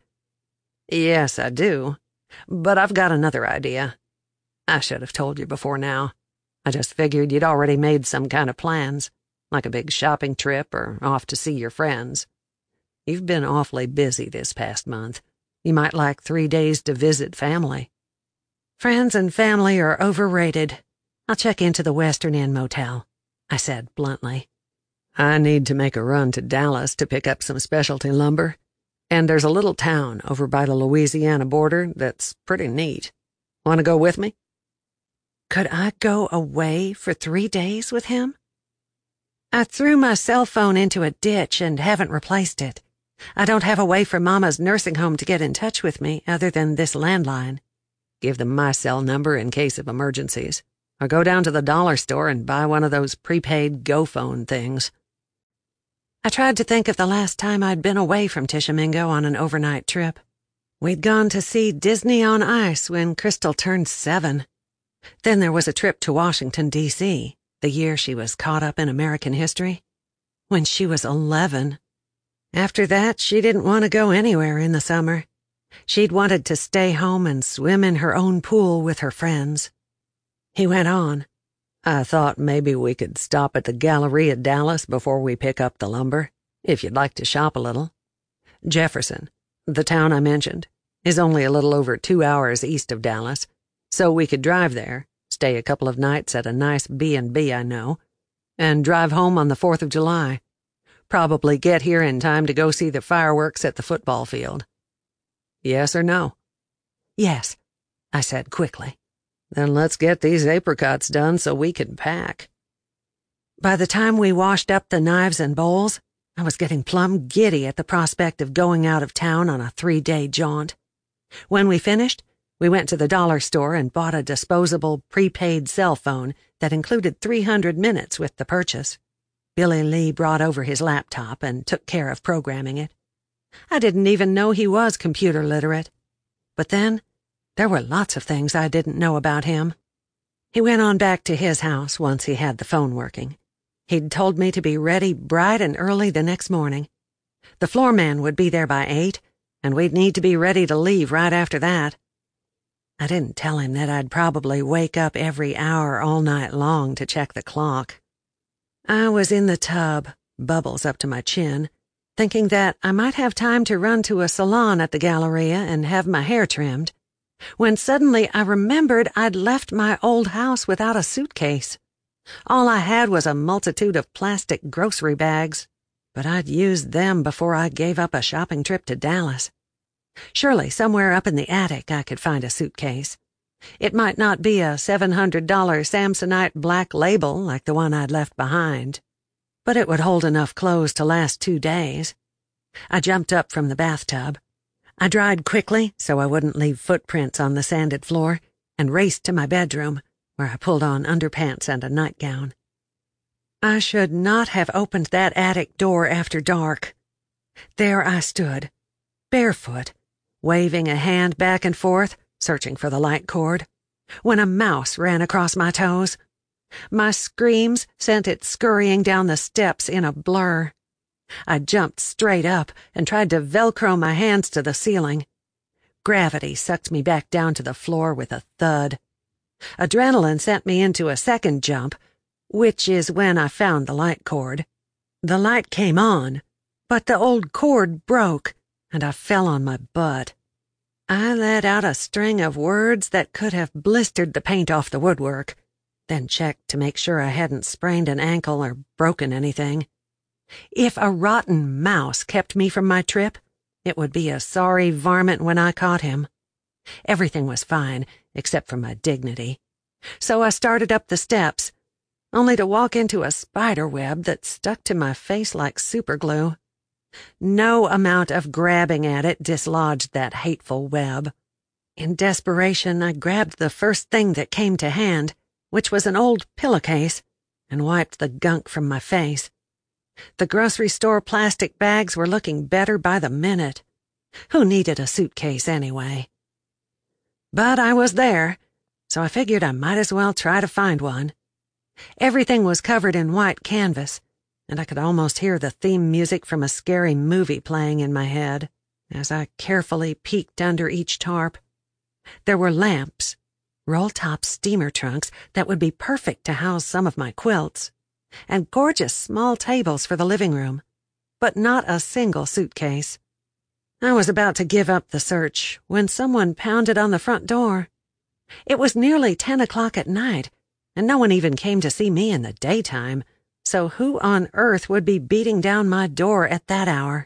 Yes, I do. But I've got another idea. I should have told you before now. I just figured you'd already made some kind of plans, like a big shopping trip or off to see your friends. You've been awfully busy this past month. You might like 3 days to visit family. Friends and family are overrated. I'll check into the Western Inn Motel, I said bluntly. I need to make a run to Dallas to pick up some specialty lumber. And there's a little town over by the Louisiana border that's pretty neat. Want to go with me? Could I go away for 3 days with him? I threw my cell phone into a ditch and haven't replaced it. I don't have a way for Mama's nursing home to get in touch with me other than this landline. Give them my cell number in case of emergencies. Or go down to the dollar store and buy one of those prepaid GoPhone things. I tried to think of the last time I'd been away from Tishomingo on an overnight trip. We'd gone to see Disney on Ice when Crystal turned 7. Then there was a trip to Washington, D.C., the year she was caught up in American history, when she was 11. After that, she didn't want to go anywhere in the summer. She'd wanted to stay home and swim in her own pool with her friends. He went on. I thought maybe we could stop at the Galleria Dallas before we pick up the lumber, if you'd like to shop a little. Jefferson, the town I mentioned, is only a little over 2 hours east of Dallas, so we could drive there, stay a couple of nights at a nice B&B I know, and drive home on the 4th of July. Probably get here in time to go see the fireworks at the football field. Yes or no? Yes, I said quickly. Then let's get these apricots done so we can pack. By the time we washed up the knives and bowls, I was getting plumb giddy at the prospect of going out of town on a 3-day jaunt. When we finished, we went to the dollar store and bought a disposable prepaid cell phone that included 300 minutes with the purchase. Billy Lee brought over his laptop and took care of programming it. I didn't even know he was computer literate. But then, there were lots of things I didn't know about him. He went on back to his house once he had the phone working. He'd told me to be ready bright and early the next morning. The floor man would be there by 8, and we'd need to be ready to leave right after that. I didn't tell him that I'd probably wake up every hour all night long to check the clock. I was in the tub, bubbles up to my chin, thinking that I might have time to run to a salon at the Galleria and have my hair trimmed, when suddenly I remembered I'd left my old house without a suitcase. All I had was a multitude of plastic grocery bags, but I'd used them before I gave up a shopping trip to Dallas. Surely somewhere up in the attic I could find a suitcase. It might not be a $700 Samsonite Black Label like the one I'd left behind, but it would hold enough clothes to last 2 days. I jumped up from the bathtub. I dried quickly so I wouldn't leave footprints on the sanded floor and raced to my bedroom, where I pulled on underpants and a nightgown. I should not have opened that attic door after dark. There I stood, barefoot, waving a hand back and forth, searching for the light cord, when a mouse ran across my toes. My screams sent it scurrying down the steps in a blur. I jumped straight up and tried to Velcro my hands to the ceiling. Gravity sucked me back down to the floor with a thud. Adrenaline sent me into a second jump, which is when I found the light cord. The light came on, but the old cord broke, and I fell on my butt. I let out a string of words that could have blistered the paint off the woodwork, then checked to make sure I hadn't sprained an ankle or broken anything. If a rotten mouse kept me from my trip, it would be a sorry varmint when I caught him. Everything was fine, except for my dignity. So I started up the steps, only to walk into a spider web that stuck to my face like superglue. No amount of grabbing at it dislodged that hateful web. In desperation, I grabbed the first thing that came to hand, which was an old pillowcase, and wiped the gunk from my face. The grocery store plastic bags were looking better by the minute. Who needed a suitcase anyway? But I was there, so I figured I might as well try to find one. Everything was covered in white canvas, and I could almost hear the theme music from a scary movie playing in my head as I carefully peeked under each tarp. There were lamps, roll-top steamer trunks that would be perfect to house some of my quilts, and gorgeous small tables for the living room, but not a single suitcase. I was about to give up the search when someone pounded on the front door. It was nearly 10 o'clock at night, and no one even came to see me in the daytime, so who on earth would be beating down my door at that hour?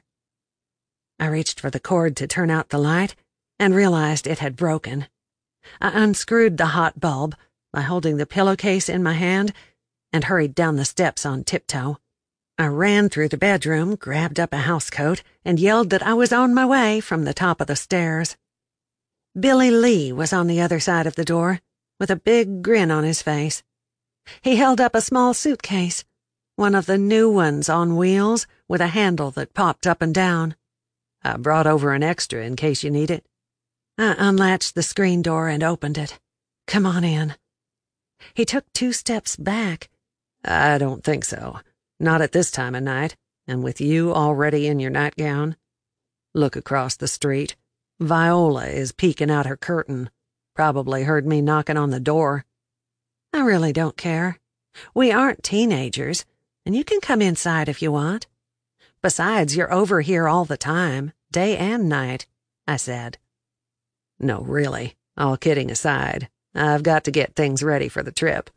I reached for the cord to turn out the light and realized it had broken. I unscrewed the hot bulb by holding the pillowcase in my hand and hurried down the steps on tiptoe. I ran through the bedroom, grabbed up a housecoat, and yelled that I was on my way from the top of the stairs. Billy Lee was on the other side of the door, with a big grin on his face. He held up a small suitcase, one of the new ones on wheels with a handle that popped up and down. I brought over an extra in case you need it. I unlatched the screen door and opened it. Come on in. He took 2 steps back. I don't think so. Not at this time of night, and with you already in your nightgown. Look across the street. Viola is peeking out her curtain. Probably heard me knocking on the door. I really don't care. We aren't teenagers, and you can come inside if you want. Besides, you're over here all the time, day and night, I said. No, really, all kidding aside, I've got to get things ready for the trip.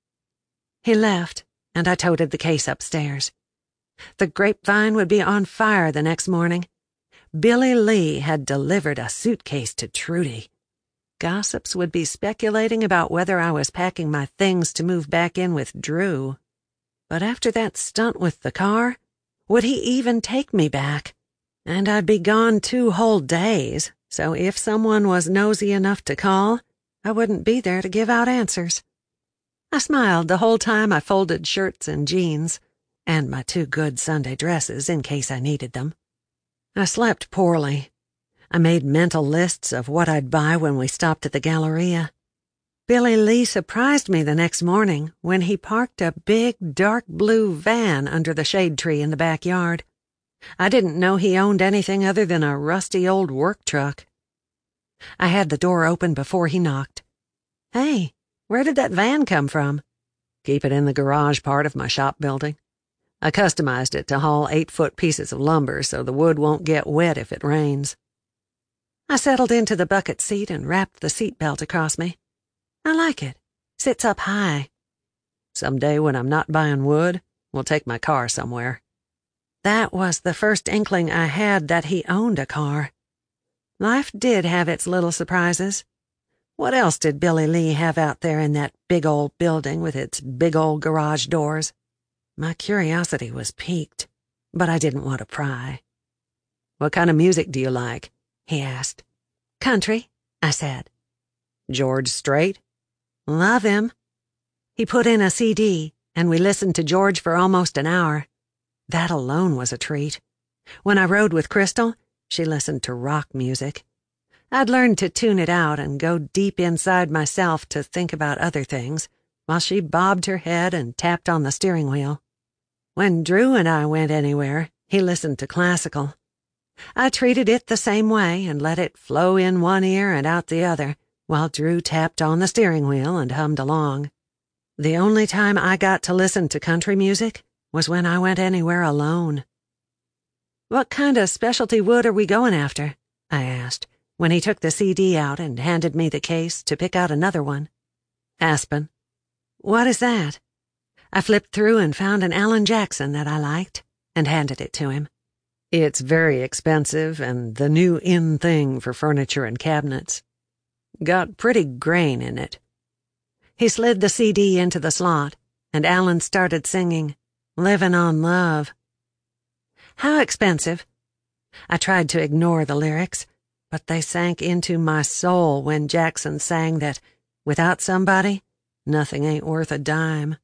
He left, and I toted the case upstairs. The grapevine would be on fire the next morning. Billy Lee had delivered a suitcase to Trudy. Gossips would be speculating about whether I was packing my things to move back in with Drew. But after that stunt with the car, would he even take me back? And I'd be gone 2 whole days, so if someone was nosy enough to call, I wouldn't be there to give out answers. I smiled the whole time I folded shirts and jeans, and my 2 good Sunday dresses in case I needed them. I slept poorly. I made mental lists of what I'd buy when we stopped at the Galleria. Billy Lee surprised me the next morning when he parked a big, dark blue van under the shade tree in the backyard. I didn't know he owned anything other than a rusty old work truck. I had the door open before he knocked. Hey, where did that van come from? Keep it in the garage part of my shop building. I customized it to haul 8-foot pieces of lumber so the wood won't get wet if it rains. I settled into the bucket seat and wrapped the seat belt across me. I like it. Sits up high. Someday when I'm not buying wood, we'll take my car somewhere." That was the first inkling I had that he owned a car. Life did have its little surprises. What else did Billy Lee have out there in that big old building with its big old garage doors? My curiosity was piqued, but I didn't want to pry. "What kind of music do you like?" he asked. "Country," I said. "George Strait?" "Love him." He put in a CD, and we listened to George for almost an hour. That alone was a treat. When I rode with Crystal, she listened to rock music. I'd learned to tune it out and go deep inside myself to think about other things, while she bobbed her head and tapped on the steering wheel. When Drew and I went anywhere, he listened to classical. I treated it the same way and let it flow in one ear and out the other, while Drew tapped on the steering wheel and hummed along. The only time I got to listen to country music was when I went anywhere alone. "What kind of specialty wood are we going after?" I asked, when he took the CD out and handed me the case to pick out another one. "Aspen." "What is that?" I flipped through and found an Alan Jackson that I liked and handed it to him. "It's very expensive and the new in thing for furniture and cabinets. Got pretty grain in it." He slid the CD into the slot, and Alan started singing, "Livin' on Love." "How expensive?" I tried to ignore the lyrics, but they sank into my soul when Jackson sang that, without somebody, nothing ain't worth a dime.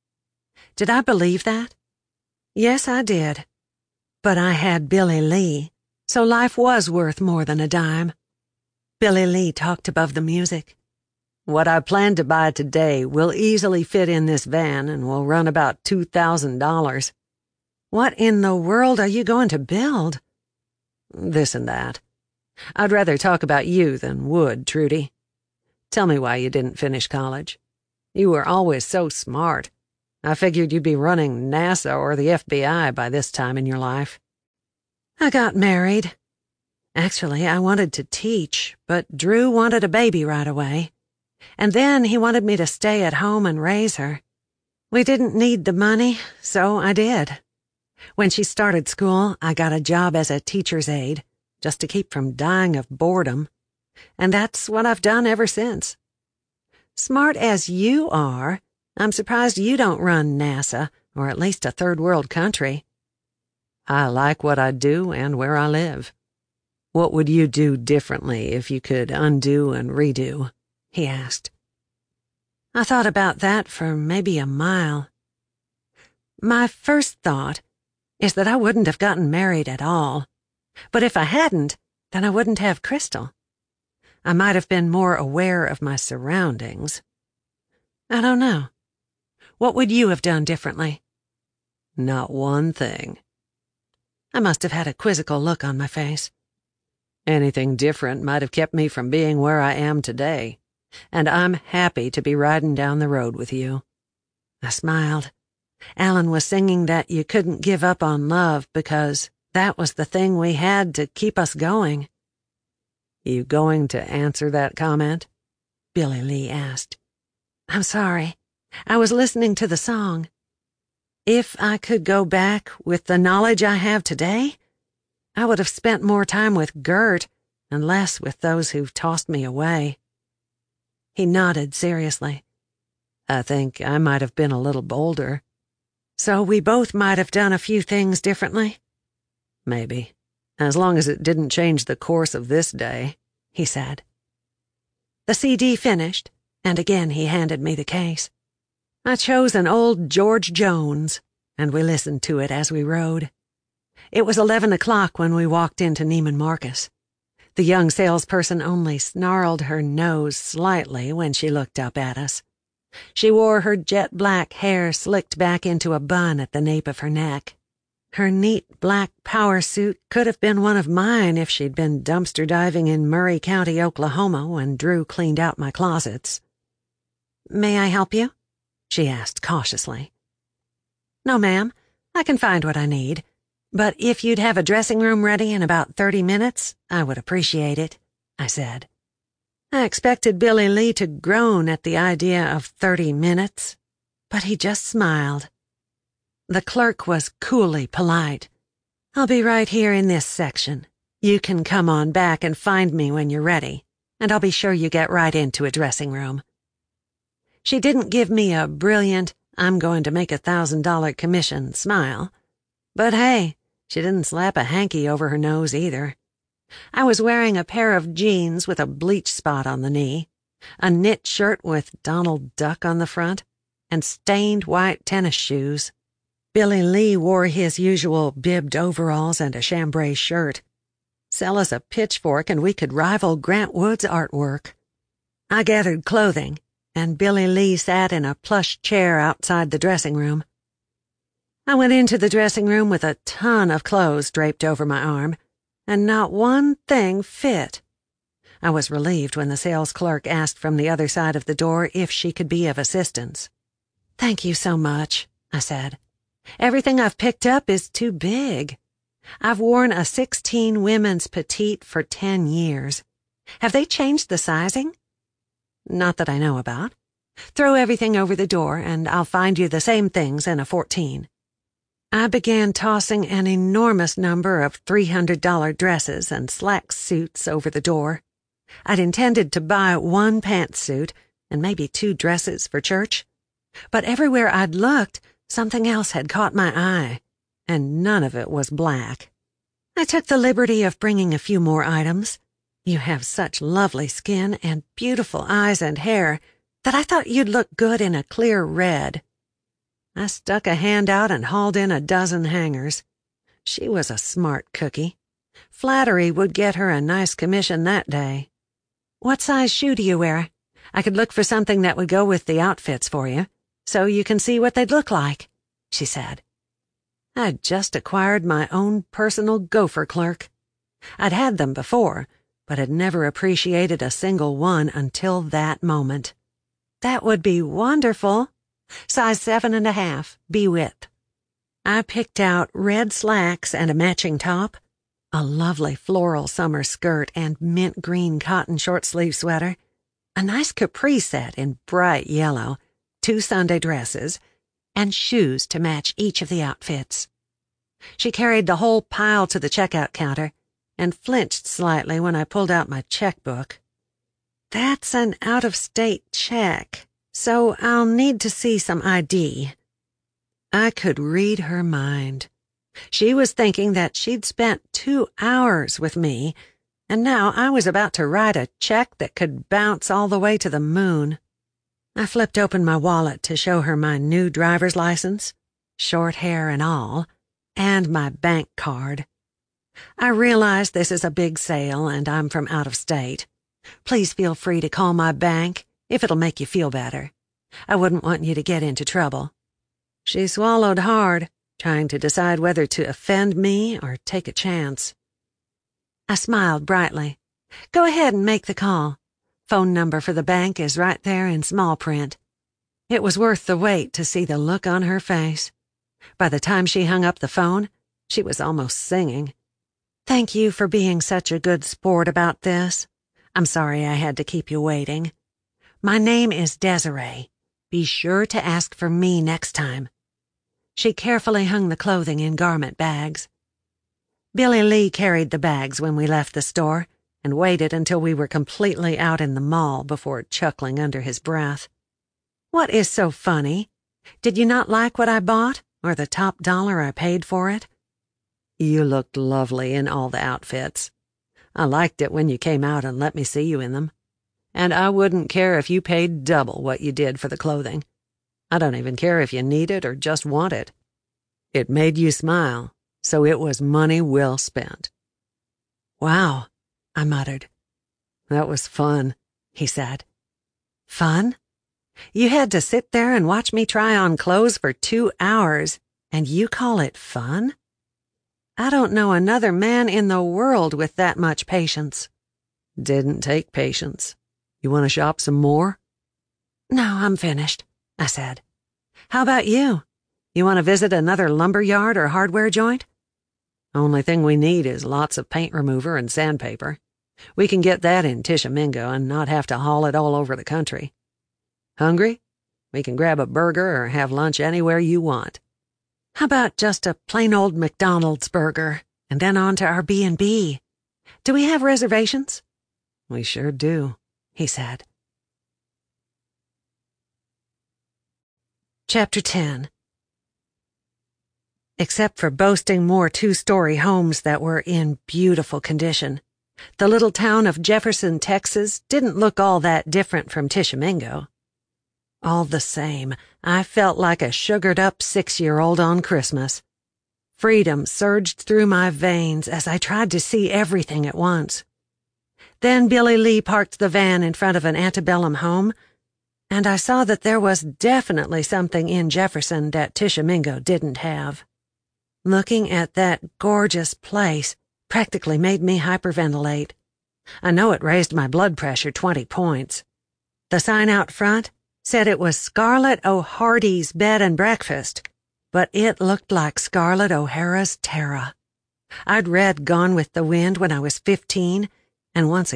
Did I believe that? Yes, I did. But I had Billy Lee, so life was worth more than a dime. Billy Lee talked above the music. "What I plan to buy today will easily fit in this van and will run about $2,000. "What in the world are you going to build?" "This and that. I'd rather talk about you than wood, Trudy. Tell me why you didn't finish college. You were always so smart. I figured you'd be running NASA or the FBI by this time in your life." "I got married. Actually, I wanted to teach, but Drew wanted a baby right away. And then he wanted me to stay at home and raise her. We didn't need the money, so I did. When she started school, I got a job as a teacher's aide, just to keep from dying of boredom. And that's what I've done ever since. Smart as you are, I'm surprised you don't run NASA, or at least a third world country." "I like what I do and where I live. What would you do differently if you could undo and redo?" he asked. I thought about that for maybe a mile. My first thought is that I wouldn't have gotten married at all. But if I hadn't, then I wouldn't have Crystal. I might have been more aware of my surroundings. I don't know. What would you have done differently? "Not one thing." I must have had a quizzical look on my face. "Anything different might have kept me from being where I am today, and I'm happy to be riding down the road with you." I smiled. Alan was singing that you couldn't give up on love because that was the thing we had to keep us going. "You going to answer that comment?" Billy Lee asked. "I'm sorry. I was listening to the song. If I could go back with the knowledge I have today, I would have spent more time with Gert and less with those who've tossed me away." He nodded seriously. "I think I might have been a little bolder." "So we both might have done a few things differently?" "Maybe, as long as it didn't change the course of this day," he said. The CD finished, and again he handed me the case. I chose an old George Jones, and we listened to it as we rode. It was 11 o'clock when we walked into Neiman Marcus. The young salesperson only snarled her nose slightly when she looked up at us. She wore her jet-black hair slicked back into a bun at the nape of her neck. Her neat black power suit could have been one of mine if she'd been dumpster diving in Murray County, Oklahoma, when Drew cleaned out my closets. "May I help you?" she asked cautiously. "No, ma'am. I can find what I need. But if you'd have a dressing room ready in about 30 minutes, I would appreciate it," I said. I expected Billy Lee to groan at the idea of 30 minutes. but he just smiled. The clerk was coolly polite. "I'll be right here in this section. You can come on back and find me when you're ready, and I'll be sure you get right into a dressing room." She didn't give me a brilliant, "I'm going to make $1,000 commission" smile. But hey, she didn't slap a hanky over her nose either. I was wearing a pair of jeans with a bleach spot on the knee, a knit shirt with Donald Duck on the front, and stained white tennis shoes. Billy Lee wore his usual bibbed overalls and a chambray shirt. Sell us a pitchfork and we could rival Grant Wood's artwork. I gathered clothing, and Billy Lee sat in a plush chair outside the dressing room. I went into the dressing room with a ton of clothes draped over my arm, and not one thing fit. I was relieved when the sales clerk asked from the other side of the door if she could be of assistance. "Thank you so much," I said. "Everything I've picked up is too big. I've worn a 16 women's petite for 10 years. Have they changed the sizing?" "Not that I know about. Throw everything over the door and I'll find you the same things in a 14. I began tossing an enormous number of $300 dresses and slack suits over the door. I'd intended to buy 1 pantsuit and maybe 2 dresses for church, but everywhere I'd looked, something else had caught my eye, and none of it was black. I took the liberty of bringing a few more items. You have such lovely skin and beautiful eyes and hair that I thought you'd look good in a clear red. I stuck a hand out and hauled in a dozen hangers. She was a smart cookie. Flattery would get her a nice commission that day. "What size shoe do you wear? I could look for something that would go with the outfits for you, so you can see what they'd look like," she said. I'd just acquired my own personal gopher clerk. I'd had them before, but had never appreciated a single one until that moment. "That would be wonderful. Size 7.5, B-width." I picked out red slacks and a matching top, a lovely floral summer skirt and mint green cotton short-sleeve sweater, a nice capri set in bright yellow, 2 Sunday dresses, and shoes to match each of the outfits. She carried the whole pile to the checkout counter and flinched slightly when I pulled out my checkbook. "That's an out-of-state check, so I'll need to see some ID." I could read her mind. She was thinking that she'd spent 2 hours with me, and now I was about to write a check that could bounce all the way to the moon. I flipped open my wallet to show her my new driver's license, short hair and all, and my bank card. "I realize this is a big sale and I'm from out of state. Please feel free to call my bank if it'll make you feel better. I wouldn't want you to get into trouble." She swallowed hard, trying to decide whether to offend me or take a chance. I smiled brightly. "Go ahead and make the call. Phone number for the bank is right there in small print." It was worth the wait to see the look on her face. By the time she hung up the phone, she was almost singing. "Thank you for being such a good sport about this. I'm sorry I had to keep you waiting. My name is Desiree. Be sure to ask for me next time." She carefully hung the clothing in garment bags. Billy Lee carried the bags when we left the store and waited until we were completely out in the mall before chuckling under his breath. "What is so funny? Did you not like what I bought, or the top dollar I paid for it?" "You looked lovely in all the outfits. I liked it when you came out and let me see you in them. And I wouldn't care if you paid double what you did for the clothing. I don't even care if you need it or just want it. It made you smile, so it was money well spent." "Wow," I muttered. "That was fun," he said. "Fun? You had to sit there and watch me try on clothes for 2 hours, and you call it fun? I don't know another man in the world with that much patience." "Didn't take patience. You want to shop some more?" "No, I'm finished," I said. "How about you? You want to visit another lumber yard or hardware joint?" "Only thing we need is lots of paint remover and sandpaper. We can get that in Tishomingo and not have to haul it all over the country. Hungry? We can grab a burger or have lunch anywhere you want. How about just a plain old McDonald's burger, and then on to our B&B? Do we have reservations? We sure do, he said. Chapter 10. Except for boasting more two-story homes that were in beautiful condition, the little town of Jefferson, Texas didn't look all that different from Tishomingo. All the same, I felt like a sugared-up 6-year-old on Christmas. Freedom surged through my veins as I tried to see everything at once. Then Billy Lee parked the van in front of an antebellum home, and I saw that there was definitely something in Jefferson that Tishomingo didn't have. Looking at that gorgeous place practically made me hyperventilate. I know it raised my blood pressure 20 points. The sign out front said it was Scarlett O'Hardy's Bed and Breakfast, but it looked like Scarlett O'Hara's Terra. I'd read Gone with the Wind when I was 15, and once